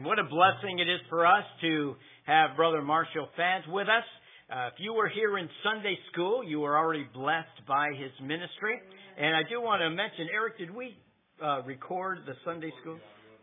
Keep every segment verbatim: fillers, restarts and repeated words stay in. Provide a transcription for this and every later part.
What a blessing it is for us to have Brother Marshall Fant with us. Uh, if you were here in Sunday school, you were already blessed by his ministry. And I do want to mention, Eric, did we uh, record the Sunday school?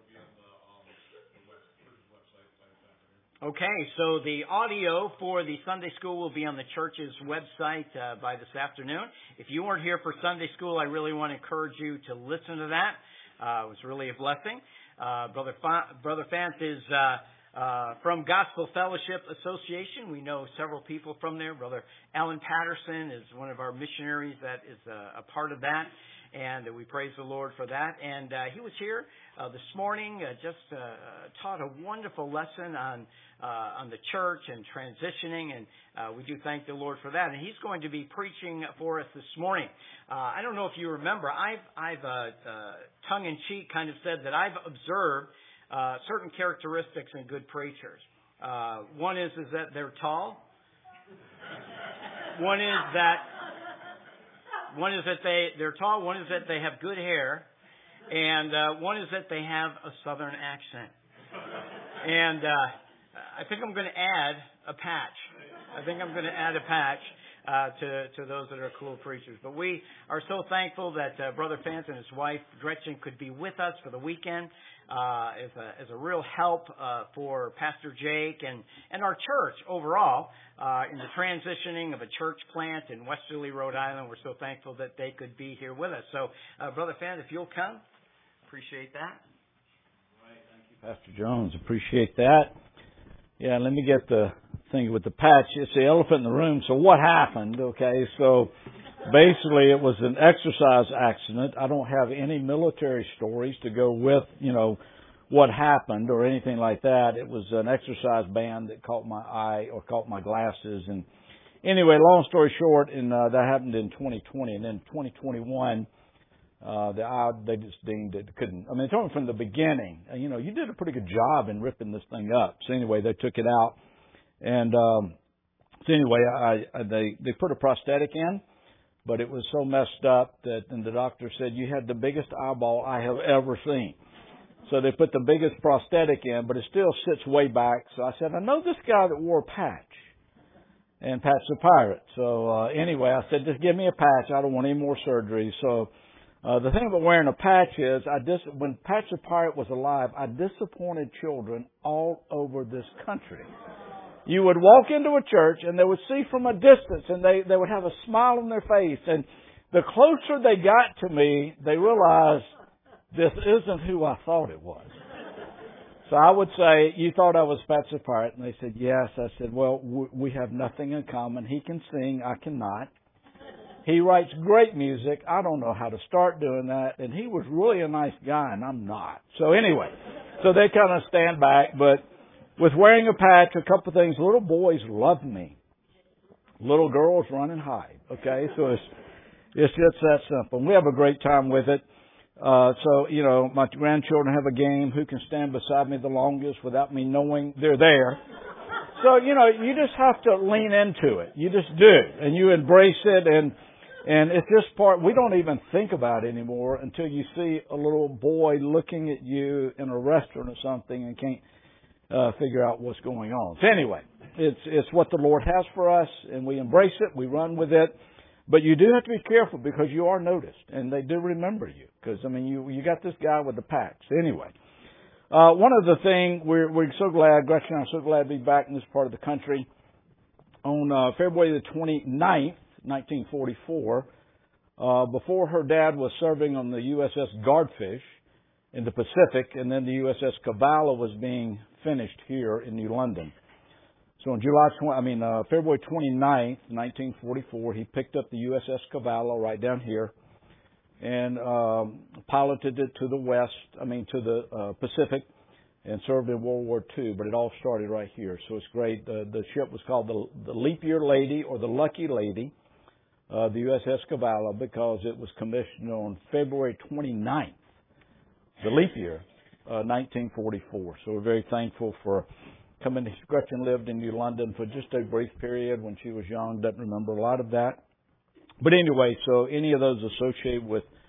Okay, so the audio for the Sunday school will be on the church's website uh, by this afternoon. If you weren't here for Sunday school, I really want to encourage you to listen to that. Uh, it was really a blessing. Uh, Brother Fa- Brother Fant is uh, uh, from Gospel Fellowship Association. We know several people from there. Brother Alan Patterson is one of our missionaries that is uh, a part of that, and we praise the Lord for that. And uh, he was here uh, this morning, uh, just uh, taught a wonderful lesson on uh, on the church and transitioning, and uh, we do thank the Lord for that. And he's going to be preaching for us this morning. Uh, I don't know if you remember, I've, I've uh, uh, tongue-in-cheek kind of said that I've observed uh, certain characteristics in good preachers. Uh, one is is that they're tall. One is that one is that they they're tall. One is that they have good hair, and uh, one is that they have a southern accent. And uh, I think I'm going to add a patch. I think I'm going to add a patch. Uh, to, to those that are cool preachers. But we are so thankful that uh, Brother Fant and his wife, Gretchen, could be with us for the weekend uh, as, a, as a real help uh, for Pastor Jake and, and our church overall uh, in the transitioning of a church plant in Westerly, Rhode Island. We're so thankful that they could be here with us. So, uh, Brother Fant, if you'll come, appreciate that. All right, thank you, Pastor Jones. Appreciate that. Yeah, let me get the thing with the patch. It's the elephant in the room. So what happened? Okay, so basically it was an exercise accident. I don't have any military stories to go with, you know, what happened or anything like that. It was an exercise band that caught my eye or caught my glasses. And anyway, long story short, and uh, that happened in twenty twenty. And then twenty twenty-one, uh, the eye, they just deemed it couldn't. I mean, it's only from the beginning. Uh, you know, you did a pretty good job in ripping this thing up. So anyway, they took it out. And um, so anyway, I, I, they they put a prosthetic in, but it was so messed up that, and the doctor said you had the biggest eyeball I have ever seen. So they put the biggest prosthetic in, but it still sits way back. So I said, I know this guy that wore a patch, and Pat's a pirate. So uh, anyway, I said, just give me a patch. I don't want any more surgery. So uh, the thing about wearing a patch is, I dis- when Pat's a pirate was alive, I disappointed children all over this country. You would walk into a church and they would see from a distance and they, they would have a smile on their face. And the closer they got to me, they realized this isn't who I thought it was. So I would say, you thought I was Pat's a pirate? And they said, yes. I said, well, we have nothing in common. He can sing. I cannot. He writes great music. I don't know how to start doing that. And he was really a nice guy and I'm not. So anyway, so they kind of stand back, but with wearing a patch, a couple of things. Little boys love me. Little girls run and hide. Okay, so it's it's just that simple. We have a great time with it. Uh, so you know, my grandchildren have a game. Who can stand beside me the longest without me knowing they're there? So you know, you just have to lean into it. You just do, and you embrace it, and and it's just part. We don't even think about it anymore until you see a little boy looking at you in a restaurant or something and can't Uh, figure out what's going on. So anyway, it's it's what the Lord has for us, and we embrace it, we run with it. But you do have to be careful because you are noticed, and they do remember you. Because I mean, you you got this guy with the patch. Anyway, uh, one of the things we're we're so glad, Gretchen and I'm so glad to be back in this part of the country. On uh, February the twenty-ninth, nineteen forty-four, uh, before her dad was serving on the U S S Guardfish in the Pacific, and then the U S S Cavallo was being finished here in New London. So on July twentieth, I mean uh, February twenty-ninth, nineteen forty-four, he picked up the U S S Cavallo right down here and um, piloted it to the west, I mean to the uh, Pacific, and served in World War Two. But it all started right here, so it's great. The, the ship was called the, the Leap Year Lady or the Lucky Lady, uh, the U S S Cavallo, because it was commissioned on February twenty-ninth. The leap year, uh, nineteen forty-four. So we're very thankful for coming. Gretchen lived in New London for just a brief period when she was young. Doesn't remember a lot of that. But anyway, so any of those associated with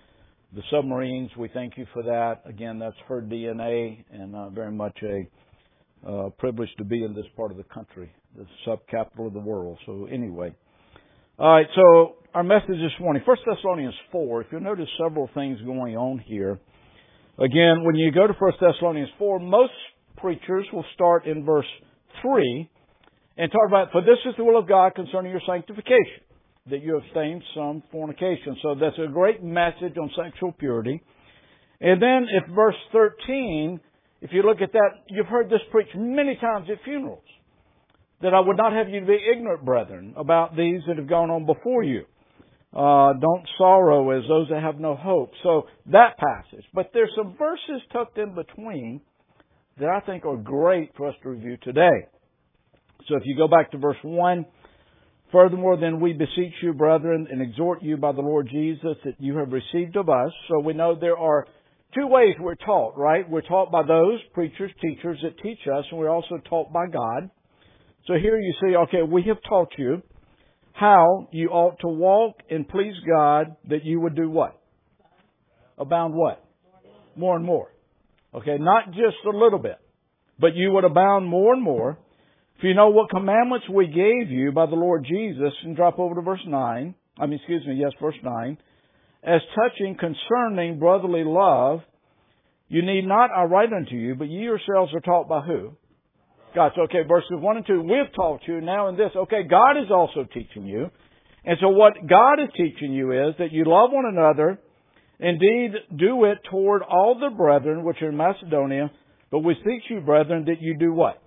the submarines, we thank you for that. Again, that's her D N A, and uh, very much a uh, privilege to be in this part of the country, the sub-capital of the world. So anyway. All right, so our message this morning, First Thessalonians four. If you'll notice several things going on here. Again, when you go to First Thessalonians four, most preachers will start in verse three and talk about, for this is the will of God concerning your sanctification, that you abstain from fornication. So that's a great message on sexual purity. And then if verse thirteen, if you look at that, you've heard this preached many times at funerals, that I would not have you to be ignorant, brethren, about these that have gone on before you. Uh, don't sorrow as those that have no hope. So that passage. But there's some verses tucked in between that I think are great for us to review today. So if you go back to verse one, furthermore, then we beseech you, brethren, and exhort you by the Lord Jesus that you have received of us. So we know there are two ways we're taught, right? We're taught by those preachers, teachers that teach us, and we're also taught by God. So here you see, okay, we have taught you how you ought to walk and please God, that you would do what? Abound what? More and more. Okay, not just a little bit, but you would abound more and more. If you know what commandments we gave you by the Lord Jesus, and drop over to verse nine, I mean, excuse me, yes, verse nine, as touching concerning brotherly love, you need not I write unto you, but ye yourselves are taught by who? God. So, okay, verses one and two, we've taught you now in this. Okay, God is also teaching you. And so what God is teaching you is that you love one another. Indeed, do it toward all the brethren which are in Macedonia. But we beseech you, brethren, that you do what?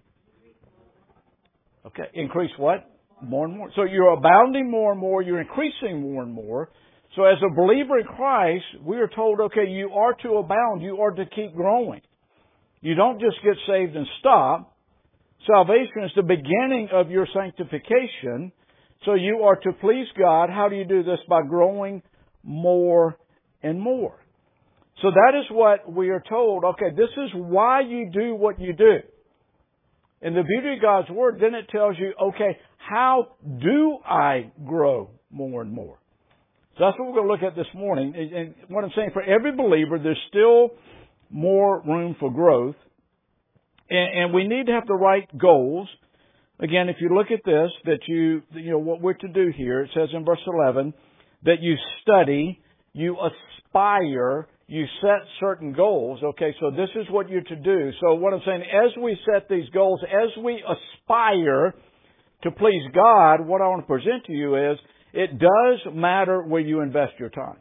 Okay, increase what? More and more. So you're abounding more and more. You're increasing more and more. So as a believer in Christ, we are told, okay, you are to abound. You are to keep growing. You don't just get saved and stop. Salvation is the beginning of your sanctification. So you are to please God. How do you do this? By growing more and more. So that is what we are told. Okay, this is why you do what you do. And the beauty of God's Word, then it tells you, okay, how do I grow more and more? So that's what we're going to look at this morning. And what I'm saying, for every believer, there's still more room for growth. And, and we need to have the right goals. Again, if you look at this, that you, you know, what we're to do here, it says in verse eleven, that you study, you aspire, you set certain goals. Okay, so this is what you're to do. So what I'm saying, as we set these goals, as we aspire to please God, what I want to present to you is, it does matter where you invest your time.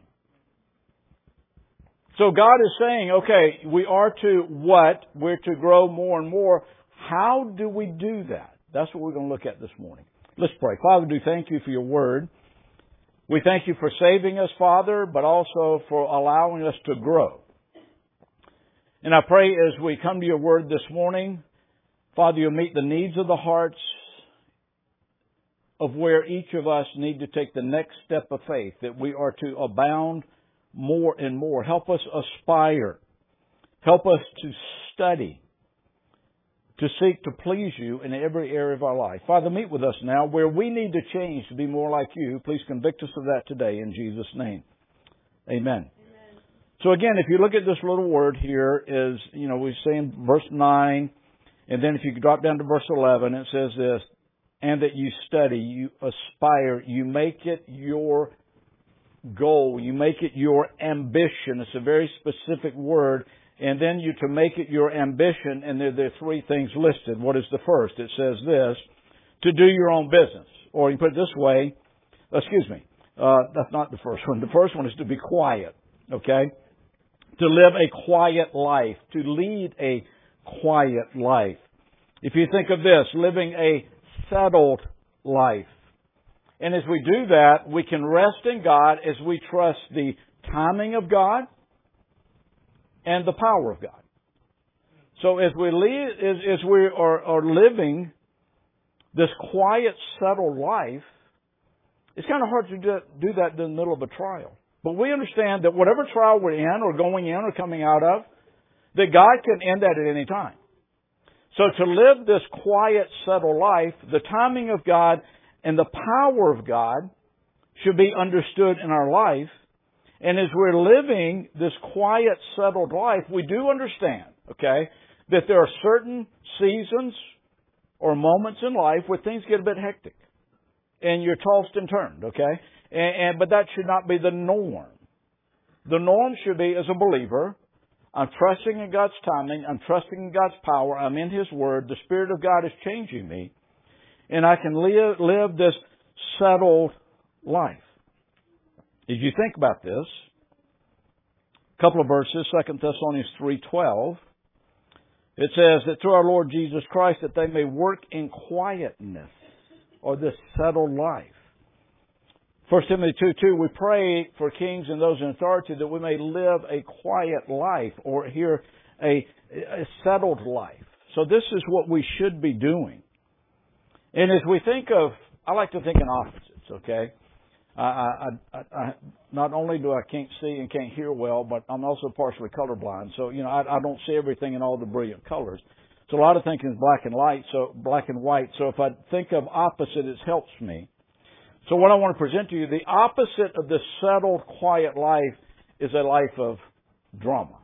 So God is saying, okay, we are to what? We're to grow more and more. How do we do that? That's what we're going to look at this morning. Let's pray. Father, do thank you for your word. We thank you for saving us, Father, but also for allowing us to grow. And I pray as we come to your word this morning, Father, you'll meet the needs of the hearts of where each of us need to take the next step of faith, that we are to abound more and more. Help us aspire. Help us to study, to seek to please you in every area of our life. Father, meet with us now where we need to change to be more like you. Please convict us of that today in Jesus' name. Amen. Amen. So again, if you look at this little word here, is, you know, we say in verse nine, and then if you drop down to verse eleven, it says this, and that you study, you aspire, you make it your goal, you make it your ambition. It's a very specific word. And then you to make it your ambition, and there, there are three things listed. What is the first? It says this, to do your own business. Or you put it this way, excuse me, uh, that's not the first one. The first one is to be quiet, okay? To live a quiet life, to lead a quiet life. If you think of this, living a settled life. And as we do that, we can rest in God as we trust the timing of God and the power of God. So as we lead, as, as we are, are living this quiet, settled life, it's kind of hard to do, do that in the middle of a trial. But we understand that whatever trial we're in or going in or coming out of, that God can end that at any time. So to live this quiet, settled life, the timing of God and the power of God should be understood in our life. And as we're living this quiet, settled life, we do understand, okay, that there are certain seasons or moments in life where things get a bit hectic. And you're tossed and turned, okay? And, and but that should not be the norm. The norm should be, as a believer, I'm trusting in God's timing. I'm trusting in God's power. I'm in His Word. The Spirit of God is changing me. And I can live, live this settled life. As you think about this, a couple of verses, Second Thessalonians three twelve, it says that through our Lord Jesus Christ that they may work in quietness, or this settled life. First Timothy two two, we pray for kings and those in authority that we may live a quiet life, or here a, a settled life. So this is what we should be doing. And as we think of, I like to think in opposites, okay? I, I, I, I, not only do I can't see and can't hear well, but I'm also partially colorblind. So, you know, I, I don't see everything in all the brilliant colors. So a lot of thinking is black and light, so black and white. So if I think of opposite, it helps me. So what I want to present to you, the opposite of this settled, quiet life is a life of drama.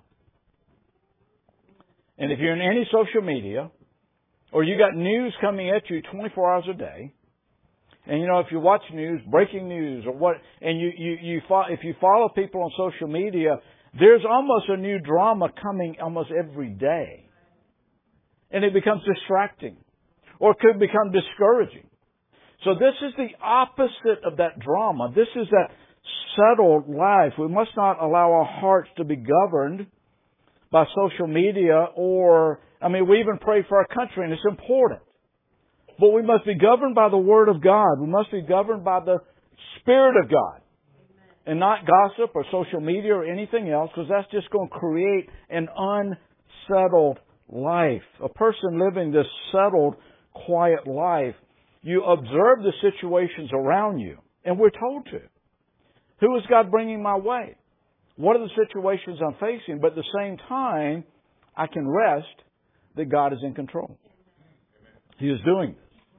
And if you're in any social media, or you got news coming at you twenty-four hours a day, and you know, if you watch news, breaking news, or what, and you, you, you fo- if you follow people on social media, there's almost a new drama coming almost every day. And it becomes distracting, or it could become discouraging. So this is the opposite of that drama. This is that settled life. We must not allow our hearts to be governed by social media, or, I mean, we even pray for our country, and it's important. But we must be governed by the Word of God. We must be governed by the Spirit of God. And not gossip or social media or anything else, because that's just going to create an unsettled life. A person living this settled, quiet life, you observe the situations around you. And we're told to. Who is God bringing my way? What are the situations I'm facing? But at the same time, I can rest that God is in control. He is doing this.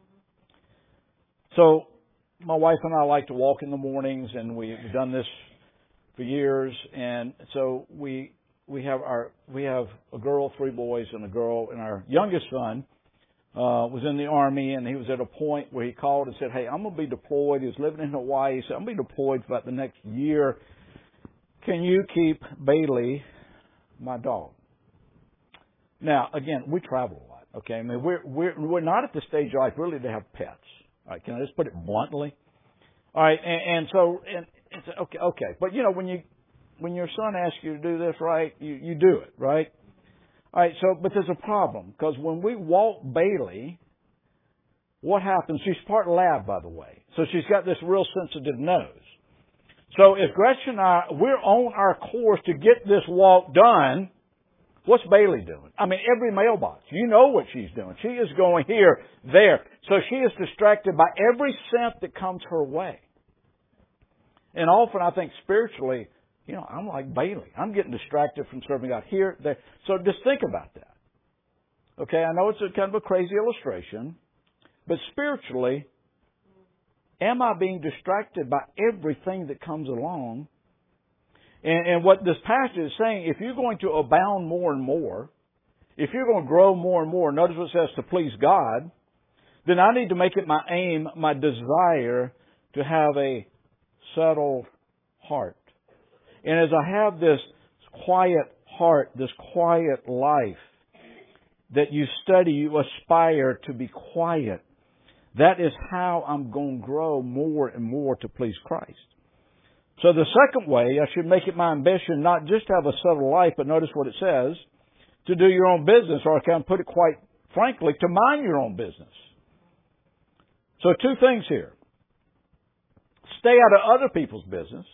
So, my wife and I like to walk in the mornings, and we've done this for years. And so we we have our we have a girl, three boys, and a girl. And our youngest son uh, was in the Army, and he was at a point where he called and said, "Hey, I'm going to be deployed." He was living in Hawaii. He said, "I'm going to be deployed for about the next year. Can you keep Bailey, my dog?" Now, again, we travel a lot. Okay, I mean, we're we're we're not at the stage of life really to have pets. All right, can I just put it bluntly? All right, and, and so and it's okay, okay, but you know when you when your son asks you to do this, right, you you do it, right? All right, so but there's a problem because when we walk Bailey, what happens? She's part lab, by the way, so she's got this real sensitive nose. So if Gretchen and I we're on our course to get this walk done. What's Bailey doing? I mean, every mailbox. You know what she's doing. She is going here, there. So she is distracted by every scent that comes her way. And often I think spiritually, you know, I'm like Bailey. I'm getting distracted from serving God here, there. So just think about that. Okay, I know it's a kind of a crazy illustration, but spiritually, am I being distracted by everything that comes along? And, and what this passage is saying, if you're going to abound more and more, if you're going to grow more and more, notice what it says to please God, then I need to make it my aim, my desire to have a settled heart. And as I have this quiet heart, this quiet life that you study, you aspire to be quiet. That is how I'm going to grow more and more to please Christ. So the second way, I should make it my ambition not just to have a settled life, but notice what it says, to do your own business, or I can put it quite frankly, to mind your own business. So two things here. Stay out of other people's business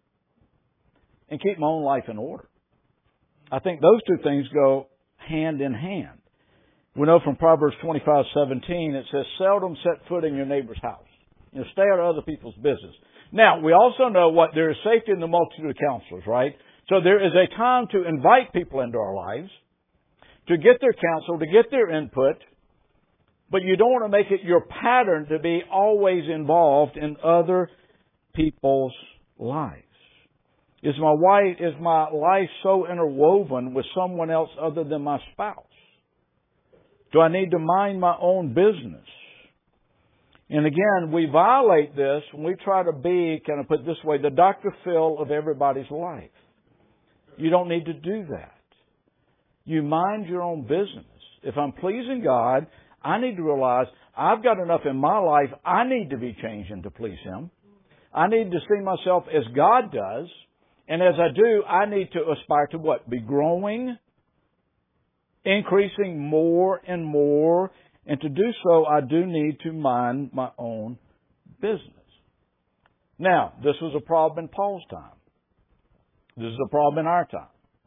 and keep my own life in order. I think those two things go hand in hand. We know from Proverbs twenty-five seventeen, it says, seldom set foot in your neighbor's house. You know, stay out of other people's business. Now, we also know what there is safety in the multitude of counselors, right? So there is a time to invite people into our lives, to get their counsel, to get their input, but you don't want to make it your pattern to be always involved in other people's lives. Is my wife, is my life so interwoven with someone else other than my spouse? Do I need to mind my own business? And again, we violate this when we try to be, can I put it this way, the Doctor Phil of everybody's life. You don't need to do that. You mind your own business. If I'm pleasing God, I need to realize I've got enough in my life I need to be changing to please Him. I need to see myself as God does. And as I do, I need to aspire to what? Be growing, increasing more and more. And to do so, I do need to mind my own business. Now, this was a problem in Paul's time. This is a problem in our time.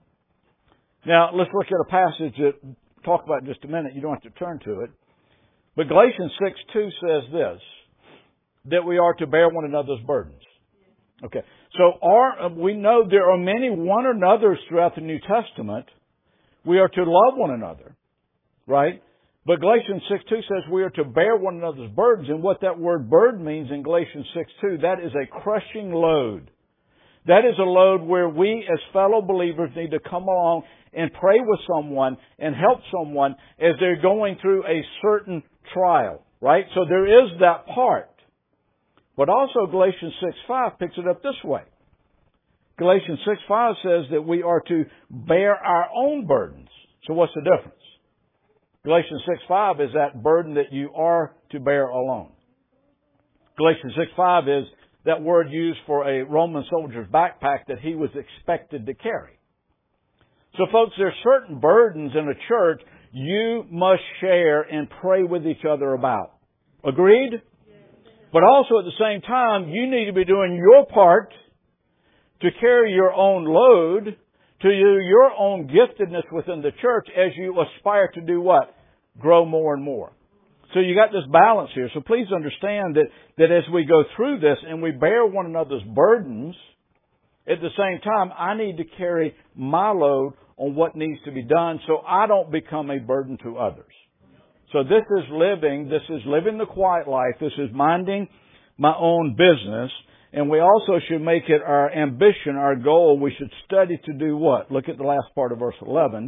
Now, let's look at a passage that we'll talk about in just a minute. You don't have to turn to it. But Galatians six two says this, that we are to bear one another's burdens. Okay. So our, we know there are many one another's throughout the New Testament. We are to love one another. Right? But Galatians six two says we are to bear one another's burdens. And what that word burden means in Galatians six two, that is a crushing load. That is a load where we as fellow believers need to come along and pray with someone and help someone as they're going through a certain trial. Right? So there is that part. But also Galatians six five picks it up this way. Galatians six five says that we are to bear our own burdens. So what's the difference? Galatians six five is that burden that you are to bear alone. Galatians six five is that word used for a Roman soldier's backpack that he was expected to carry. So folks, there are certain burdens in a church you must share and pray with each other about. Agreed? But also at the same time, you need to be doing your part to carry your own load, to do your own giftedness within the church as you aspire to do what? Grow more and more. So you got this balance here. So please understand that, that as we go through this and we bear one another's burdens, at the same time, I need to carry my load on what needs to be done so I don't become a burden to others. So this is living, this is living the quiet life, this is minding my own business, and we also should make it our ambition, our goal. We should study to do what? Look at the last part of verse eleven.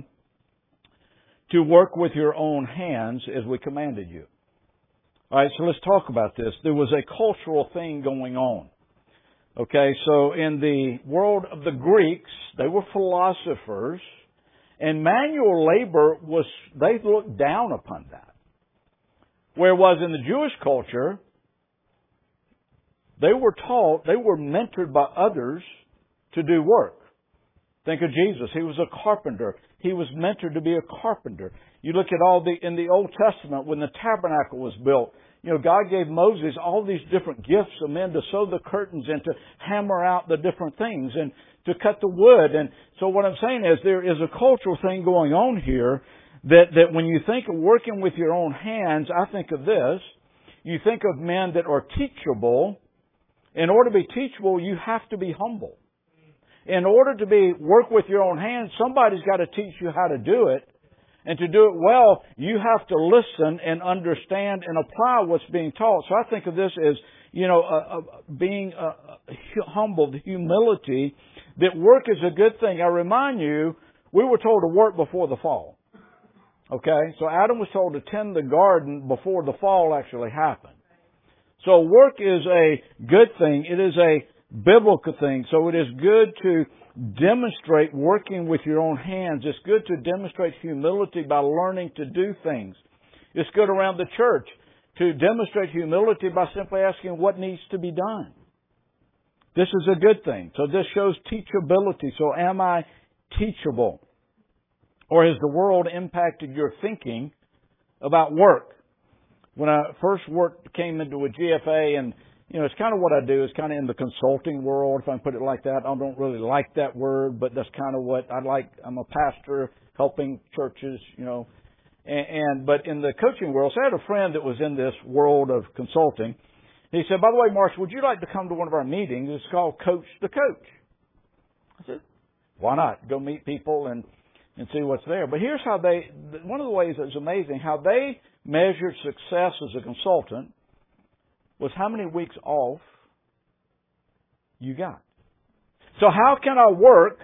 To work with your own hands as we commanded you. Alright, so let's talk about this. There was a cultural thing going on. Okay, so in the world of the Greeks, they were philosophers, and manual labor was, they looked down upon that. Whereas in the Jewish culture, they were taught, they were mentored by others to do work. Think of Jesus. He was a carpenter. He was mentored to be a carpenter. You look at all the, in the Old Testament, when the tabernacle was built, you know, God gave Moses all these different gifts of men to sew the curtains and to hammer out the different things and to cut the wood. And so what I'm saying is there is a cultural thing going on here that, that when you think of working with your own hands, I think of this. You think of men that are teachable. In order to be teachable, you have to be humble. In order to be work with your own hands, somebody's got to teach you how to do it. And to do it well, you have to listen and understand and apply what's being taught. So I think of this as, you know, uh, uh, being uh, humble, the humility, that work is a good thing. I remind you, we were told to work before the fall. Okay? So Adam was told to tend the garden before the fall actually happened. So work is a good thing. It is a biblical thing. So it is good to demonstrate working with your own hands. It's good to demonstrate humility by learning to do things. It's good around the church to demonstrate humility by simply asking what needs to be done. This is a good thing. So this shows teachability. So am I teachable? Or has the world impacted your thinking about work? When I first worked, came into a G F A, and you know, it's kind of what I do. It's kind of in the consulting world, if I can put it like that. I don't really like that word, but that's kind of what I like. I'm a pastor helping churches, you know. And, and but in the coaching world, so I had a friend that was in this world of consulting. He said, by the way, Marsh, would you like to come to one of our meetings? It's called Coach the Coach. I said, why not? Go meet people and, and see what's there. But here's how they, one of the ways that's amazing, how they measured success as a consultant was how many weeks off you got. So how can I work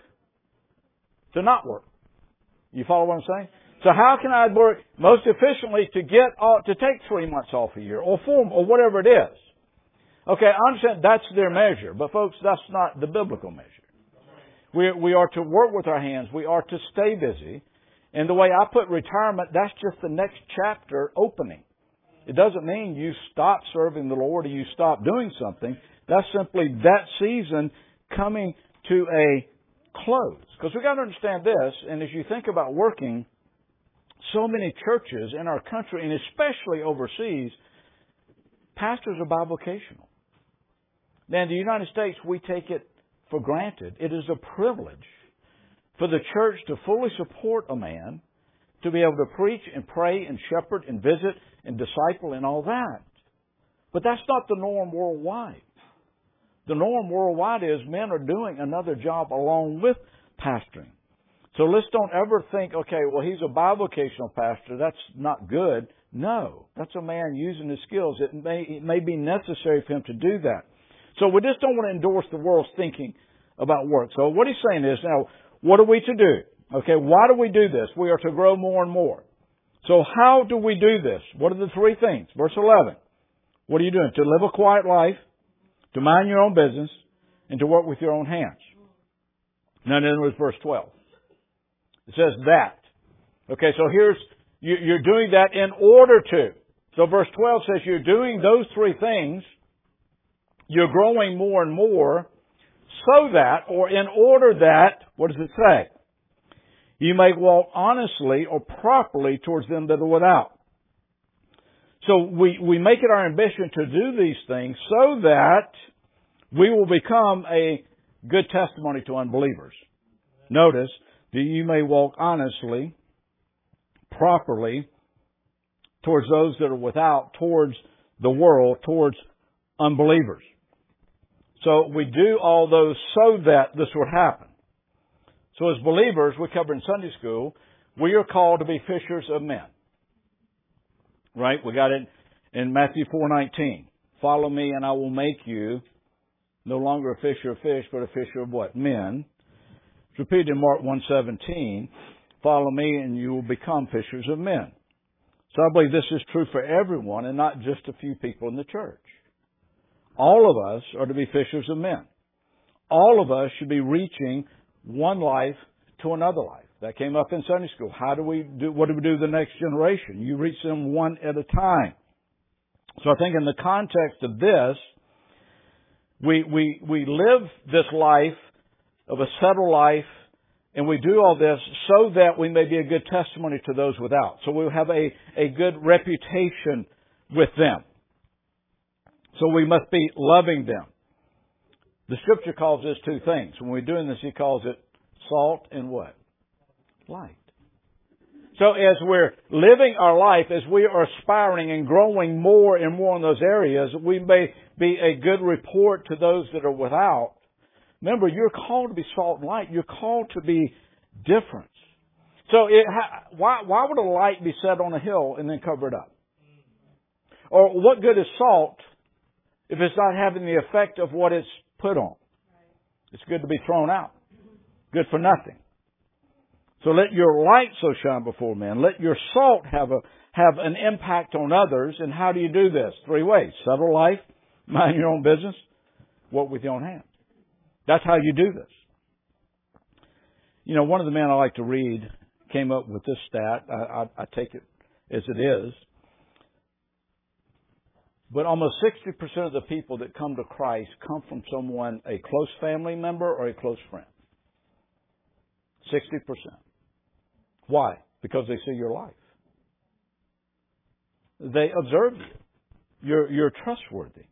to not work? You follow what I'm saying? So how can I work most efficiently to get off, to take three months off a year or four or whatever it is? Okay, I understand that's their measure, but folks, that's not the biblical measure. We we are to work with our hands. We are to stay busy. And the way I put retirement, that's just the next chapter opening. It doesn't mean you stop serving the Lord or you stop doing something. That's simply that season coming to a close. Because we've got to understand this, and as you think about working, so many churches in our country, and especially overseas, pastors are bivocational. Now, in the United States, we take it for granted. It is a privilege for the church to fully support a man, to be able to preach and pray and shepherd and visit and disciple and all that. But that's not the norm worldwide. The norm worldwide is men are doing another job along with pastoring. So let's don't ever think, okay, well, he's a bivocational pastor. That's not good. No, that's a man using his skills. It may, it may be necessary for him to do that. So we just don't want to endorse the world's thinking about work. So what he's saying is, now, what are we to do? Okay, why do we do this? We are to grow more and more. So how do we do this? What are the three things? Verse eleven. What are you doing? To live a quiet life, to mind your own business, and to work with your own hands. Now then there's verse twelve. It says that. Okay, so here's, you're doing that in order to. So verse twelve says you're doing those three things. You're growing more and more so that, or in order that, what does it say? You may walk honestly or properly towards them that are without. So we, we make it our ambition to do these things so that we will become a good testimony to unbelievers. Notice that you may walk honestly, properly towards those that are without, towards the world, towards unbelievers. So we do all those so that this would happen. So as believers, we cover in Sunday school, we are called to be fishers of men. Right? We got it in Matthew four nineteen. Follow me and I will make you no longer a fisher of fish, but a fisher of what? Men. It's repeated in Mark one seventeen. Follow me and you will become fishers of men. So I believe this is true for everyone and not just a few people in the church. All of us are to be fishers of men. All of us should be reaching one life to another life. That came up in Sunday school. How do we do, what do we do to the next generation? You reach them one at a time. So I think in the context of this, we, we, we live this life of a settled life, and we do all this so that we may be a good testimony to those without. So we'll have a, a good reputation with them. So we must be loving them. The Scripture calls this two things. When we're doing this, He calls it salt and what? Light. So as we're living our life, as we are aspiring and growing more and more in those areas, we may be a good report to those that are without. Remember, you're called to be salt and light. You're called to be different. So it, why, why would a light be set on a hill and then cover it up? Or what good is salt if it's not having the effect of what it's put on? It's good to be thrown out. Good for nothing. So let your light so shine before men. Let your salt have a have an impact on others. And how do you do this? Three ways. Settle life, mind your own business, work with your own hands. That's how you do this. You know, one of the men I like to read came up with this stat. I, I, I take it as it is. But almost sixty percent of the people that come to Christ come from someone, a close family member or a close friend. sixty percent. Why? Because they see your life. They observe you. You're, you're trustworthy.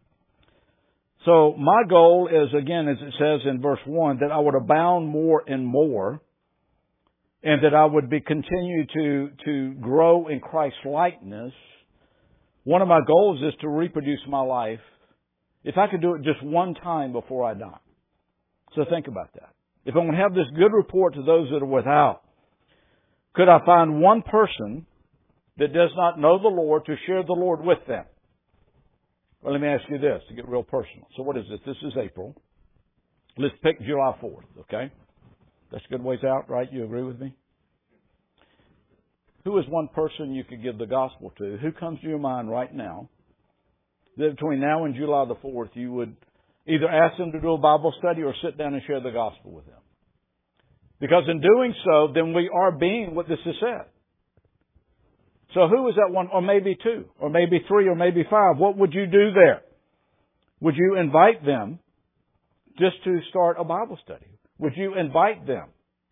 So my goal is, again, as it says in verse one, that I would abound more and more, and that I would be continue to, to grow in Christ's likeness. One of my goals is to reproduce my life, if I could do it just one time before I die. So think about that. If I'm going to have this good report to those that are without, could I find one person that does not know the Lord to share the Lord with them? Well, let me ask you this to get real personal. So what is it? This is April. Let's pick July fourth, okay? That's a good ways out, right? You agree with me? Who is one person you could give the gospel to? Who comes to your mind right now that between now and July the fourth you would either ask them to do a Bible study or sit down and share the gospel with them? Because in doing so, then we are being what this is said. So who is that one? Or maybe two, or maybe three, or maybe five. What would you do there? Would you invite them just to start a Bible study? Would you invite them?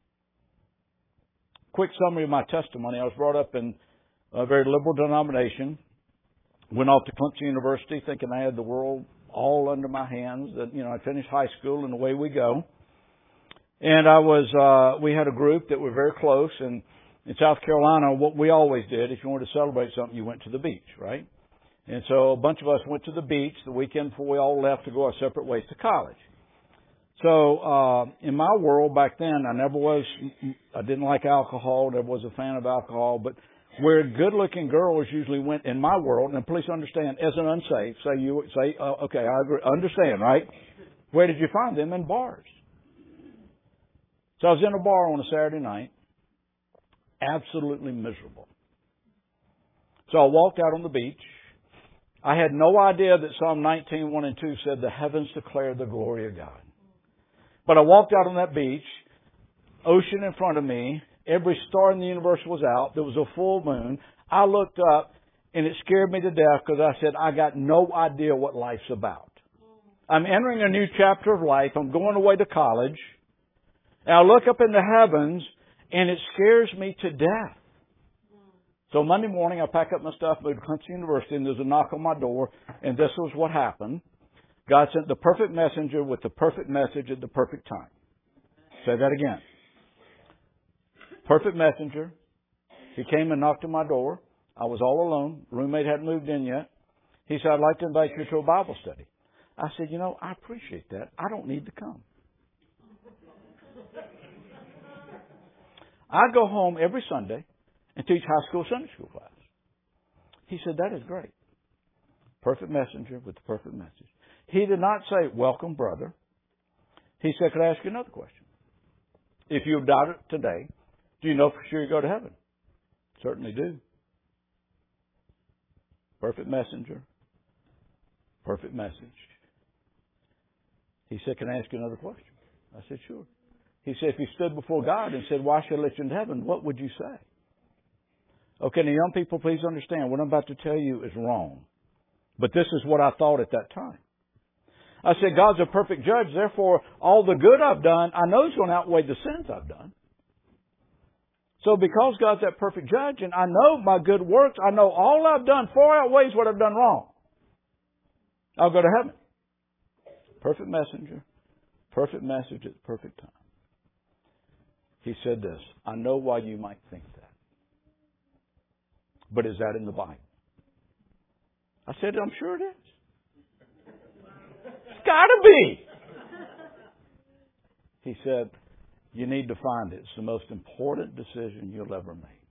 Quick summary of my testimony. I was brought up in a very liberal denomination. Went off to Clemson University thinking I had the world all under my hands. That, you know, I finished high school and away we go. And I was, uh, we had a group that were very close. And in South Carolina, what we always did, if you wanted to celebrate something, you went to the beach, right? And so a bunch of us went to the beach the weekend before we all left to go our separate ways to college. So, uh, in my world back then, I never was, I didn't like alcohol, never was a fan of alcohol, but where good looking girls usually went in my world, and please understand, as an unsafe, say you, say, uh, okay, I agree, understand, right? Where did you find them? In bars. So I was in a bar on a Saturday night, absolutely miserable. So I walked out on the beach. I had no idea that Psalm nineteen, one and two said, the heavens declare the glory of God. But I walked out on that beach, ocean in front of me, every star in the universe was out, there was a full moon. I looked up and it scared me to death because I said, I got no idea what life's about. I'm entering a new chapter of life. I'm going away to college. And I look up in the heavens and it scares me to death. So Monday morning I pack up my stuff, moved to Clemson University, and there's a knock on my door, and this was what happened. God sent the perfect messenger with the perfect message at the perfect time. Say that again. Perfect messenger. He came and knocked on my door. I was all alone. Roommate hadn't moved in yet. He said, I'd like to invite you to a Bible study. I said, you know, I appreciate that. I don't need to come. I go home every Sunday and teach high school Sunday school class. He said, that is great. Perfect messenger with the perfect message. He did not say, welcome, brother. He said, could I ask you another question? If you died today, do you know for sure you go to heaven? Certainly do. Perfect messenger. Perfect message. He said, can I ask you another question? I said, sure. He said, if you stood before God and said, why should I let you into heaven? What would you say? Okay, now young people, please understand, what I'm about to tell you is wrong. But this is what I thought at that time. I said, God's a perfect judge, therefore all the good I've done, I know is going to outweigh the sins I've done. So because God's that perfect judge, and I know my good works, I know all I've done far outweighs what I've done wrong, I'll go to heaven. Perfect messenger, perfect message at the perfect time. He said this, I know why you might think that. But is that in the Bible? I said, I'm sure it is. It's got to be. He said, you need to find it. It's the most important decision you'll ever make.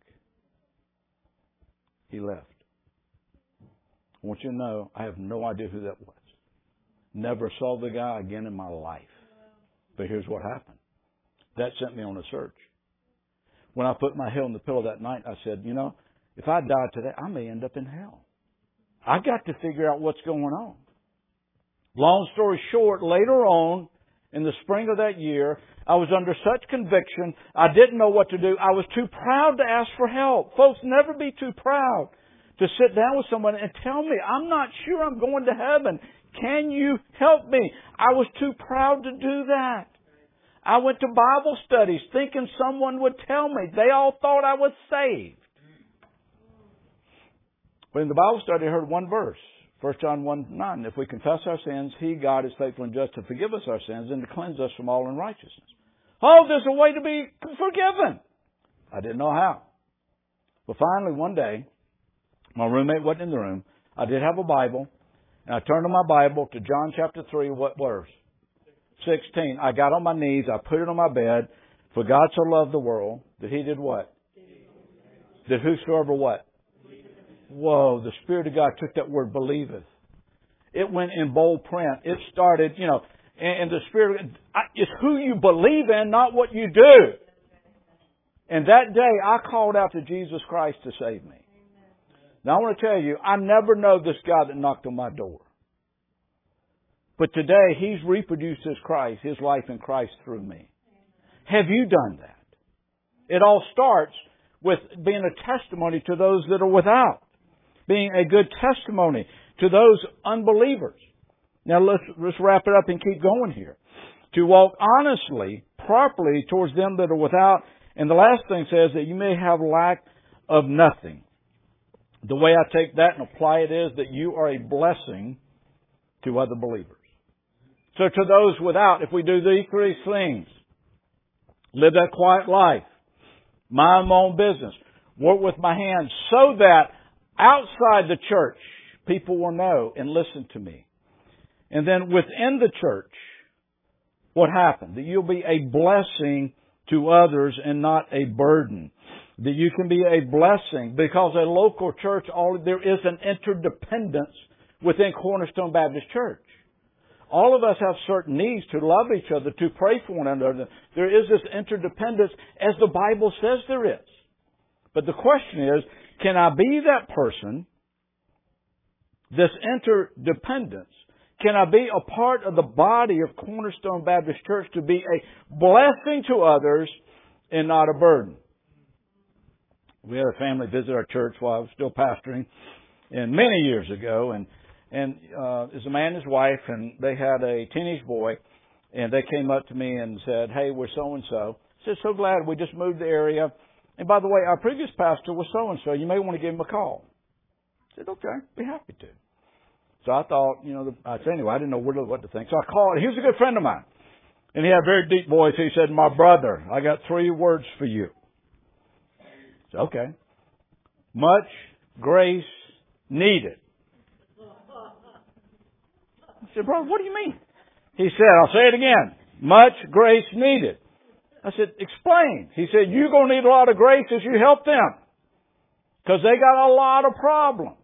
He left. I want you to know, I have no idea who that was. Never saw the guy again in my life. But here's what happened. That sent me on a search. When I put my head on the pillow that night, I said, you know, if I die today, I may end up in hell. I got to figure out what's going on. Long story short, later on, in the spring of that year, I was under such conviction, I didn't know what to do. I was too proud to ask for help. Folks, never be too proud to sit down with someone and tell me, I'm not sure I'm going to heaven. Can you help me? I was too proud to do that. I went to Bible studies thinking someone would tell me. They all thought I was saved. But in the Bible study, I heard one verse. First John one nine. If we confess our sins, He, God, is faithful and just to forgive us our sins and to cleanse us from all unrighteousness. Oh, there's a way to be forgiven. I didn't know how. But finally, one day, my roommate wasn't in the room. I did have a Bible. And I turned to my Bible to John chapter three, what verse? sixteen. I got on my knees. I put it on my bed. For God so loved the world that He did what? That whosoever what? Whoa, the Spirit of God took that word believeth. It went in bold print. It started, you know, and the Spirit. It's who you believe in, not what you do. And that day, I called out to Jesus Christ to save me. Now, I want to tell you, I never know this guy that knocked on my door. But today, he's reproduced his Christ, his life in Christ through me. Have you done that? It all starts with being a testimony to those that are without. Being a good testimony to those unbelievers. Now, let's, let's wrap it up and keep going here. To walk honestly, properly towards them that are without. And the last thing says that you may have lack of nothing. The way I take that and apply it is that you are a blessing to other believers. So to those without, if we do these three things, live that quiet life, mind my own business, work with my hands, so that outside the church, people will know and listen to me. And then within the church, what happened? That you'll be a blessing to others and not a burden. That you can be a blessing because a local church, all there is an interdependence within Cornerstone Baptist Church. All of us have certain needs to love each other, to pray for one another. There is this interdependence as the Bible says there is. But the question is, can I be that person, this interdependence? Can I be a part of the body of Cornerstone Baptist Church to be a blessing to others and not a burden? We had a family visit our church while I was still pastoring, and many years ago, and and uh, there's a man and his wife, and they had a teenage boy, and they came up to me and said, "Hey, we're so and so." I said, "So glad we just moved the area, and by the way, our previous pastor was so and so. You may want to give him a call." I said, "Okay, be happy to." So I thought, you know, I said, anyway, I didn't know what to think. So I called. He was a good friend of mine. And he had a very deep voice. He said, "My brother, I got three words for you." I said, "Okay. Much grace needed." I said, "Brother, what do you mean?" He said, "I'll say it again. Much grace needed." I said, "Explain." He said, "You're going to need a lot of grace as you help them. Because they got a lot of problems."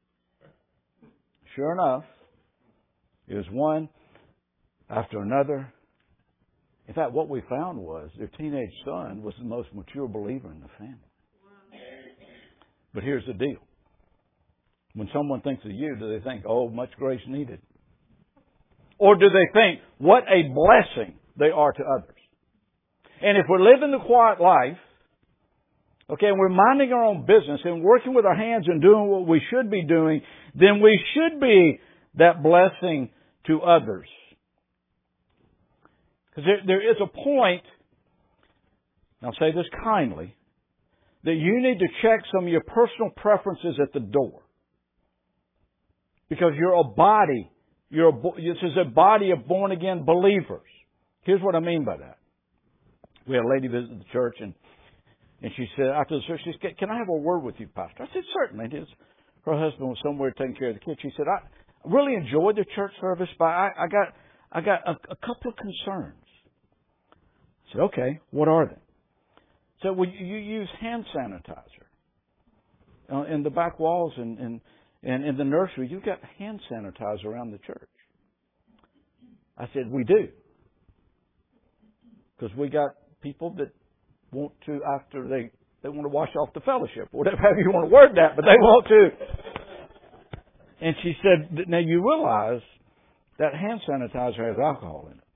Sure enough, it was one after another. In fact, what we found was their teenage son was the most mature believer in the family. But here's the deal. When someone thinks of you, do they think, "Oh, much grace needed"? Or do they think, what a blessing they are to others? And if we're living the quiet life, okay, and we're minding our own business and working with our hands and doing what we should be doing, then we should be that blessing to others. Because there, there is a point, and I'll say this kindly, that you need to check some of your personal preferences at the door. Because you're a body. You're a, this is a body of born-again believers. Here's what I mean by that. We had a lady visit the church, and And she said, after the service, she said, "Can I have a word with you, Pastor?" I said, "Certainly." His, her husband was somewhere taking care of the kids. She said, "I really enjoyed the church service, but I, I got I got a, a couple of concerns." I said, "Okay, what are they?" So, "Well, you, you use hand sanitizer uh, in the back walls and, and, and in the nursery. You've got hand sanitizer around the church." I said, "We do. Because we got people that want to, after they, they want to wash off the fellowship, whatever you want to word that, but they want to." And she said, "Now you realize that hand sanitizer has alcohol in it."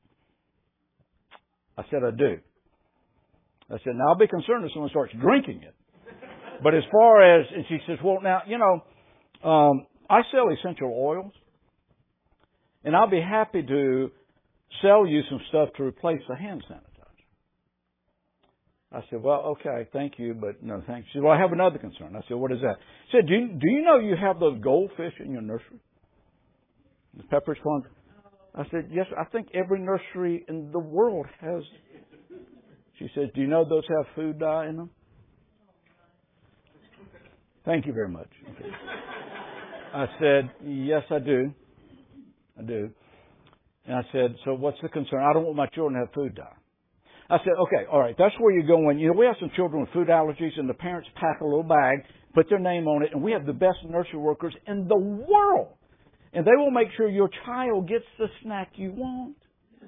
I said, "I do." I said, "Now I'll be concerned if someone starts drinking it. But as far as," and she says, "Well, now, you know, um, I sell essential oils, and I'll be happy to sell you some stuff to replace the hand sanitizer." I said, "Well, okay, thank you, but no thanks." She said, "Well, I have another concern." I said, "What is that?" She said, do you, do you know you have those goldfish in your nursery? The Pepperidge Farm. I said, "Yes, I think every nursery in the world has." She said, "Do you know those have food dye in them?" "Thank you very much." Okay. I said, "Yes, I do. I do." And I said, "So what's the concern?" "I don't want my children to have food dye." I said, "Okay, all right, that's where you're going. You know, we have some children with food allergies, and the parents pack a little bag, put their name on it, and we have the best nursery workers in the world. And they will make sure your child gets the snack you want."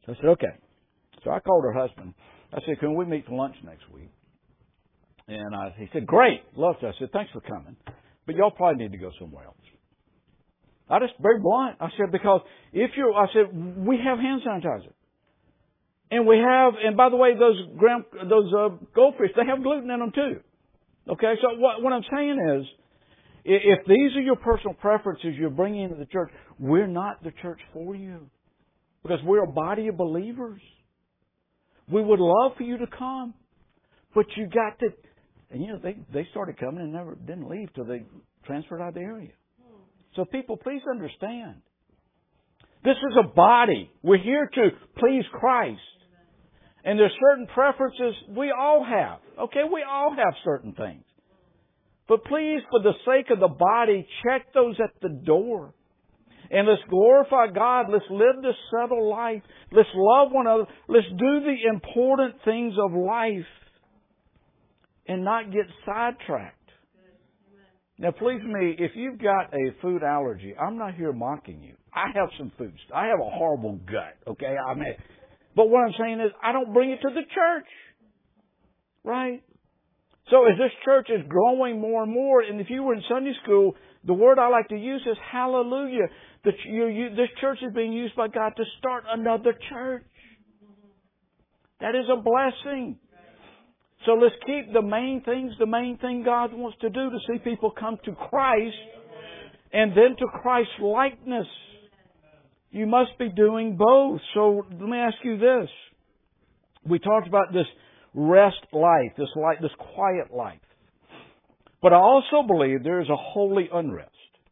So I said, okay. So I called her husband. I said, can we meet for lunch next week? And I, he said, great. Love to. I said, thanks for coming. But y'all probably need to go somewhere else. I just very blunt. I said, because if you're, I said, we have hand sanitizer. And we have, and by the way, those gram, those uh, goldfish, they have gluten in them too. Okay, so what, what I'm saying is, if these are your personal preferences you're bringing into the church, we're not the church for you. Because we're a body of believers. We would love for you to come. But you got to, and you know, they, they started coming and never didn't leave till they transferred out of the area. So people, please understand. This is a body. We're here to please Christ. And there's certain preferences we all have. Okay, we all have certain things. But please, for the sake of the body, check those at the door. And let's glorify God. Let's live this settled life. Let's love one another. Let's do the important things of life and not get sidetracked. Now, please me, if you've got a food allergy, I'm not here mocking you. I have some foods. I have a horrible gut, okay? I mean, but what I'm saying is, I don't bring it to the church. Right? So as this church is growing more and more, and if you were in Sunday school, the word I like to use is hallelujah. The, you, you, this church is being used by God to start another church. That is a blessing. So let's keep the main things, the main thing God wants to do to see people come to Christ and then to Christ's likeness. You must be doing both. So let me ask you this. We talked about this rest life, this life, this quiet life. But I also believe there is a holy unrest.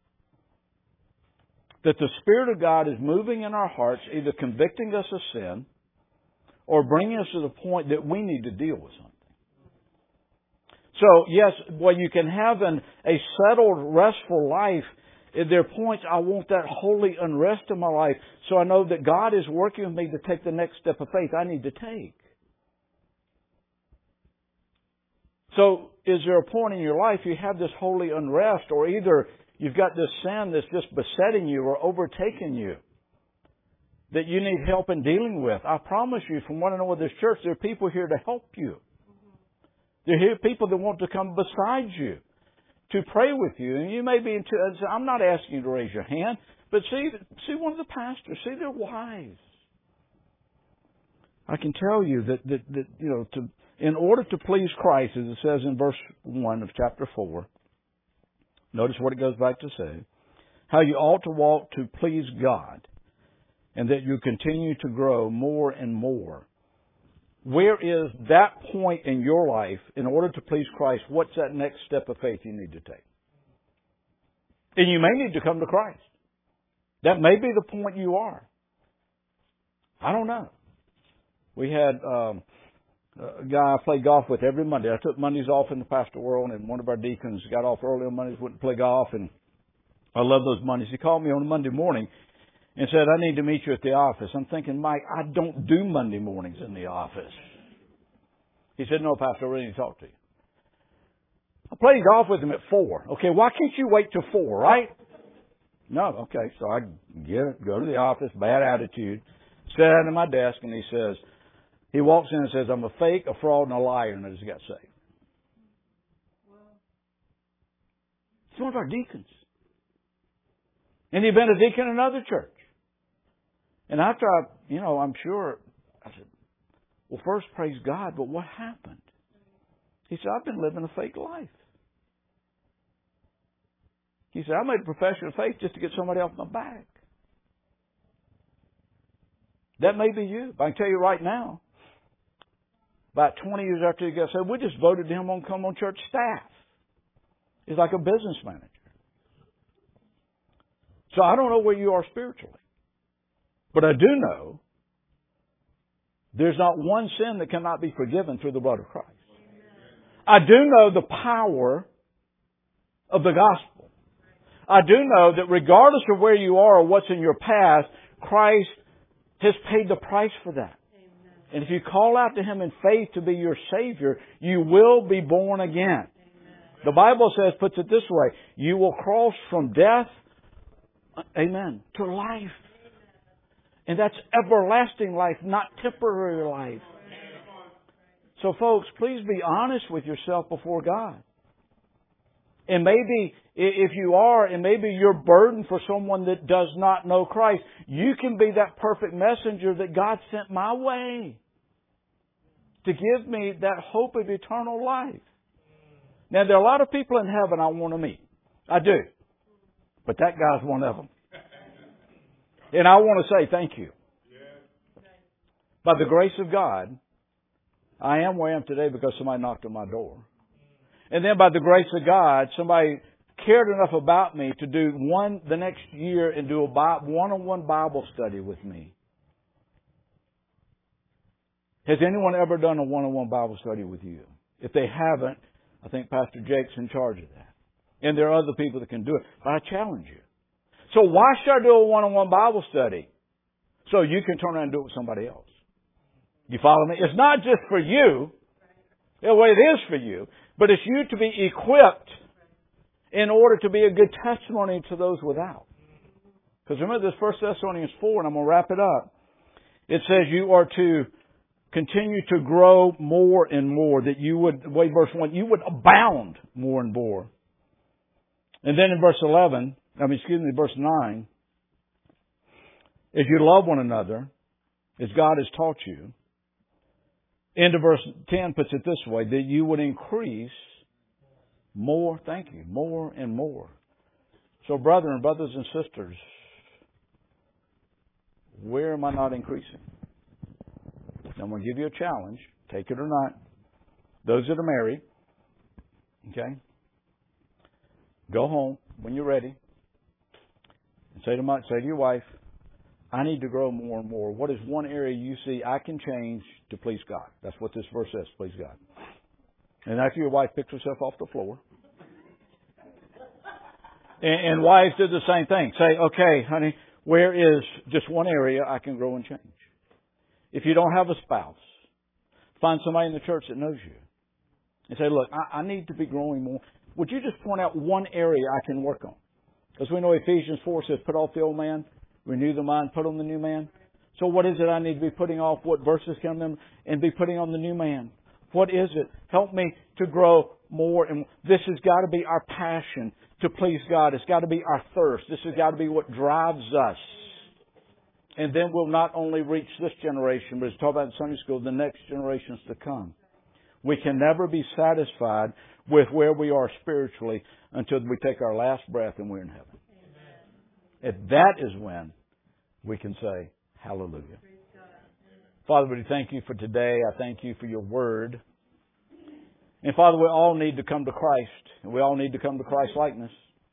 That the Spirit of God is moving in our hearts, either convicting us of sin or bringing us to the point that we need to deal with something. So, yes, well, you can have an, a settled, restful life. There are points I want that holy unrest in my life so I know that God is working with me to take the next step of faith I need to take. So, is there a point in your life you have this holy unrest, or either you've got this sin that's just besetting you or overtaking you that you need help in dealing with? I promise you, from what I know of this church, there are people here to help you. There are here people that want to come beside you to pray with you. And you may be into, I'm not asking you to raise your hand, but see, see one of the pastors, see their wives. I can tell you that, that, that you know, to, in order to please Christ, as it says in verse one of chapter four, notice what it goes back to say, how you ought to walk to please God, and that you continue to grow more and more. Where is that point in your life in order to please Christ? What's that next step of faith you need to take? And you may need to come to Christ. That may be the point you are. I don't know. We had um, a guy I played golf with every Monday. I took Mondays off in the pastoral world, and one of our deacons got off early on Mondays, went to play golf, and I love those Mondays. He called me on a Monday morning and said, I need to meet you at the office. I'm thinking, Mike, I don't do Monday mornings in the office. He said, no, Pastor, I really need to talk to you. I played golf with him at four. Okay, why can't you wait till four, right? No, okay. So I get go to the office, bad attitude, sit down at my desk, and he says, he walks in and says, I'm a fake, a fraud, and a liar, and I just got saved. He's one of our deacons. And he'd been a deacon in another church. And after I, you know, I'm sure, I said, well, first praise God, but what happened? He said, I've been living a fake life. He said, I made a profession of faith just to get somebody off my back. That may be you. But I can tell you right now, about twenty years after he got saved, we just voted him on come on church staff. He's like a business manager. So I don't know where you are spiritually. But I do know there's not one sin that cannot be forgiven through the blood of Christ. I do know the power of the gospel. I do know that regardless of where you are or what's in your past, Christ has paid the price for that. And if you call out to Him in faith to be your Savior, you will be born again. The Bible says, puts it this way, you will cross from death, amen, to life. And that's everlasting life, not temporary life. So folks, please be honest with yourself before God. And maybe if you are, and maybe you're burdened for someone that does not know Christ, you can be that perfect messenger that God sent my way to give me that hope of eternal life. Now, there are a lot of people in heaven I want to meet. I do. But that guy's one of them. And I want to say thank you. By the grace of God, I am where I am today because somebody knocked on my door. And then by the grace of God, somebody cared enough about me to do one the next year and do a one-on-one Bible study with me. Has anyone ever done a one-on-one Bible study with you? If they haven't, I think Pastor Jake's in charge of that. And there are other people that can do it. But I challenge you. So why should I do a one-on-one Bible study? So you can turn around and do it with somebody else. You follow me? It's not just for you. Well, it is for you. But it's you to be equipped in order to be a good testimony to those without. Because remember this First Thessalonians four, and I'm going to wrap it up. It says you are to continue to grow more and more. That you would, wait, verse one, you would abound more and more. And then in verse eleven, I mean, excuse me, verse nine, as you love one another, as God has taught you. Into verse ten puts it this way, that you would increase more, thank you, more and more. So brethren, brothers and sisters, where am I not increasing? I'm going to give you a challenge, take it or not. Those that are married, okay, go home when you're ready and say to my, say to your wife, I need to grow more and more. What is one area you see I can change to please God? That's what this verse says, please God. And after your wife picks herself off the floor. And, and wives do the same thing. Say, okay, honey, where is just one area I can grow and change? If you don't have a spouse, find somebody in the church that knows you. And say, look, I, I need to be growing more. Would you just point out one area I can work on? Because we know Ephesians four says, put off the old man. Renew the mind, put on the new man. So what is it I need to be putting off? What verses come in and be putting on the new man? What is it? Help me to grow more. And this has got to be our passion to please God. It's got to be our thirst. This has got to be what drives us. And then we'll not only reach this generation, but as talk about in Sunday school, the next generations to come. We can never be satisfied with where we are spiritually until we take our last breath and we're in heaven. And that is when we can say, hallelujah. Father, we thank you for today. I thank you for your word. And Father, we all need to come to Christ. And we all need to come to Christ likeness.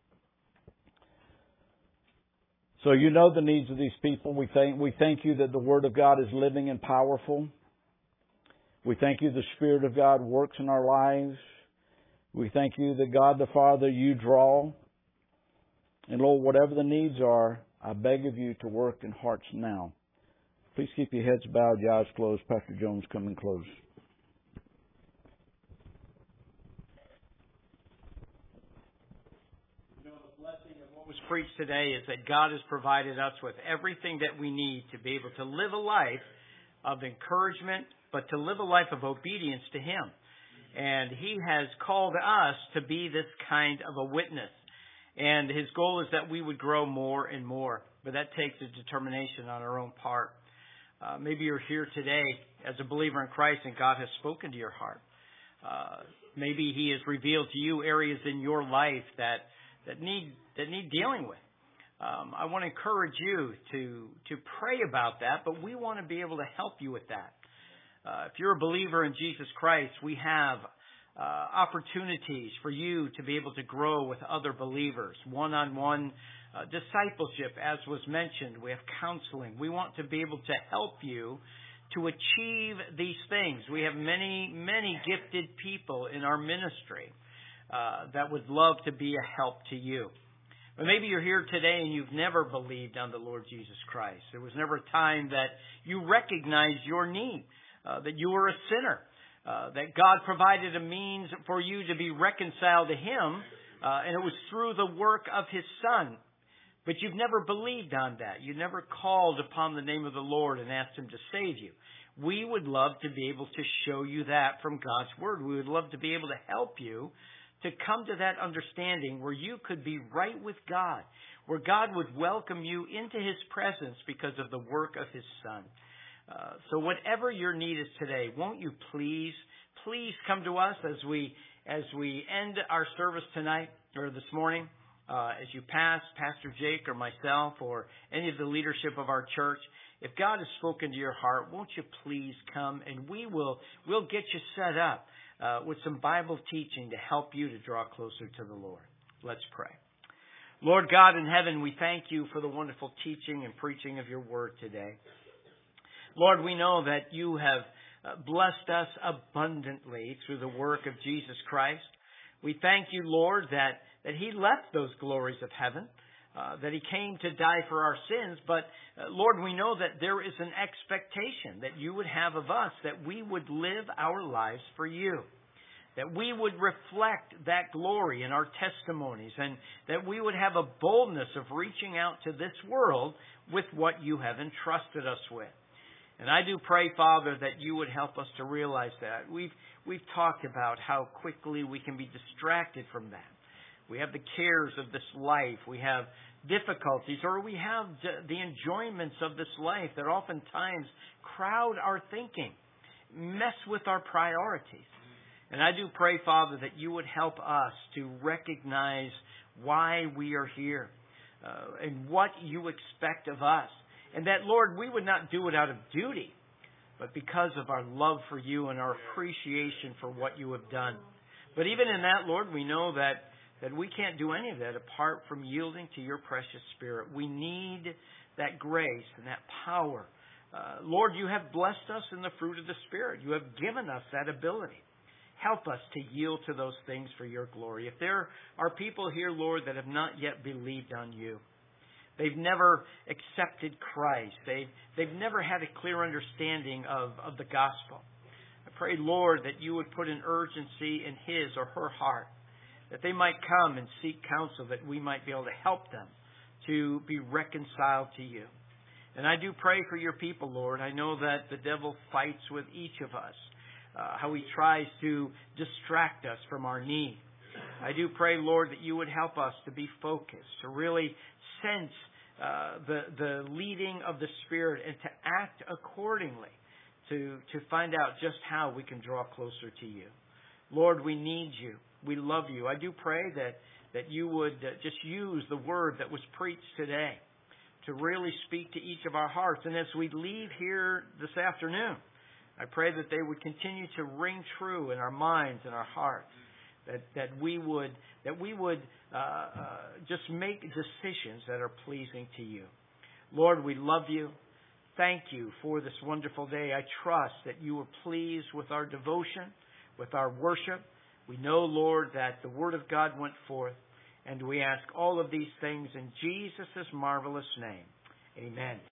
So you know the needs of these people. We thank, we thank you that the word of God is living and powerful. We thank you the Spirit of God works in our lives. We thank you that God the Father, you draw. And Lord, whatever the needs are, I beg of you to work in hearts now. Please keep your heads bowed, your eyes closed. Pastor Jones, come and close. You know, the blessing of what was preached today is that God has provided us with everything that we need to be able to live a life of encouragement, but to live a life of obedience to Him. And He has called us to be this kind of a witness. And His goal is that we would grow more and more. But that takes a determination on our own part. Uh, maybe you're here today as a believer in Christ and God has spoken to your heart. Uh, maybe He has revealed to you areas in your life that that need that need dealing with. Um, I want to encourage you to to pray about that, but we want to be able to help you with that. Uh, if you're a believer in Jesus Christ, we have uh, opportunities for you to be able to grow with other believers, one-on-one uh, discipleship, as was mentioned. We have counseling. We want to be able to help you to achieve these things. We have many, many gifted people in our ministry uh, that would love to be a help to you. But maybe you're here today and you've never believed on the Lord Jesus Christ. There was never a time that you recognized your need, uh, that you were a sinner, uh, that God provided a means for you to be reconciled to Him, uh, and it was through the work of His Son. but you've never believed on that. You never called upon the name of the Lord and asked Him to save you. We would love to be able to show you that from God's Word. We would love to be able to help you to come to that understanding where you could be right with God, where God would welcome you into His presence because of the work of His Son. Uh, so whatever your need is today, won't you please, please come to us as we as we end our service tonight or this morning. Uh, as you pass, Pastor Jake or myself or any of the leadership of our church, if God has spoken to your heart, won't you please come and we will we'll get you set up uh, with some Bible teaching to help you to draw closer to the Lord. Let's pray. Lord God in heaven, we thank you for the wonderful teaching and preaching of your word today. Lord, we know that you have blessed us abundantly through the work of Jesus Christ. We thank you, Lord, that, that He left those glories of heaven, uh, that He came to die for our sins. But, uh, Lord, we know that there is an expectation that you would have of us, that we would live our lives for you, that we would reflect that glory in our testimonies, and that we would have a boldness of reaching out to this world with what you have entrusted us with. And I do pray, Father, that you would help us to realize that. We've, we've talked about how quickly we can be distracted from that. We have the cares of this life. We have difficulties, or we have the enjoyments of this life that oftentimes crowd our thinking, mess with our priorities. And I do pray, Father, that you would help us to recognize why we are here uh, and what you expect of us. And that, Lord, we would not do it out of duty, but because of our love for you and our appreciation for what you have done. But even in that, Lord, we know that, that we can't do any of that apart from yielding to your precious Spirit. We need that grace and that power. Uh, Lord, you have blessed us in the fruit of the Spirit. You have given us that ability. Help us to yield to those things for your glory. If there are people here, Lord, that have not yet believed on you, they've never accepted Christ. They've, they've never had a clear understanding of, of the gospel. I pray, Lord, that you would put an urgency in his or her heart, that they might come and seek counsel, that we might be able to help them to be reconciled to you. And I do pray for your people, Lord. I know that the devil fights with each of us, uh, how he tries to distract us from our need. I do pray, Lord, that you would help us to be focused, to really sense uh, the the leading of the Spirit and to act accordingly to, to find out just how we can draw closer to you. Lord, we need you. We love you. I do pray that, that you would uh, just use the word that was preached today to really speak to each of our hearts. And as we leave here this afternoon, I pray that they would continue to ring true in our minds and our hearts. That that we would that we would uh, uh, just make decisions that are pleasing to you. Lord, we love you. Thank you for this wonderful day. I trust that you are pleased with our devotion, with our worship. We know, Lord, that the Word of God went forth, and we ask all of these things in Jesus' marvelous name. Amen.